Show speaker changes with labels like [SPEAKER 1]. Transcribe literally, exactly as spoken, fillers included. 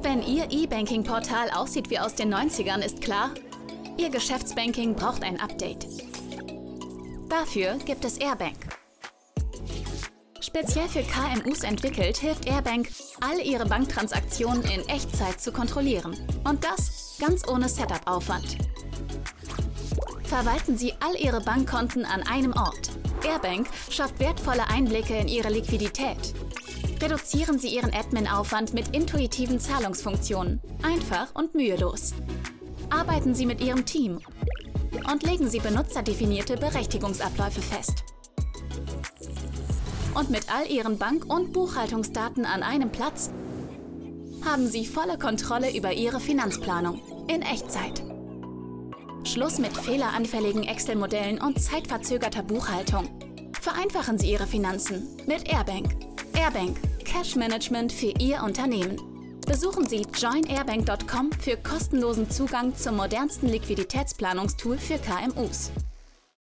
[SPEAKER 1] Wenn Ihr E-Banking-Portal aussieht wie aus den neunzigern, ist klar, Ihr Geschäftsbanking braucht ein Update. Dafür gibt es Airbank. Speziell für K M Us entwickelt, hilft Airbank, all Ihre Banktransaktionen in Echtzeit zu kontrollieren. Und das ganz ohne Setup-Aufwand. Verwalten Sie all Ihre Bankkonten an einem Ort. Airbank schafft wertvolle Einblicke in Ihre Liquidität. Reduzieren Sie Ihren Admin-Aufwand mit intuitiven Zahlungsfunktionen. Einfach und mühelos. Arbeiten Sie mit Ihrem Team und legen Sie benutzerdefinierte Berechtigungsabläufe fest. Und mit all Ihren Bank- und Buchhaltungsdaten an einem Platz haben Sie volle Kontrolle über Ihre Finanzplanung in Echtzeit. Schluss mit fehleranfälligen Excel-Modellen und zeitverzögerter Buchhaltung. Vereinfachen Sie Ihre Finanzen mit Airbank. Airbank, Cash Management für Ihr Unternehmen. Besuchen Sie join airbank punkt com für kostenlosen Zugang zum modernsten Liquiditätsplanungstool für K M Us.